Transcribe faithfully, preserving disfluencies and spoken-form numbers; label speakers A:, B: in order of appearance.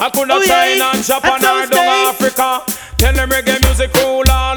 A: I could not
B: Oh,
A: China
B: yeah.
A: and Japan
B: That's how
A: or
B: it
A: down
B: stays.
A: Africa. Tell them reggae music rule all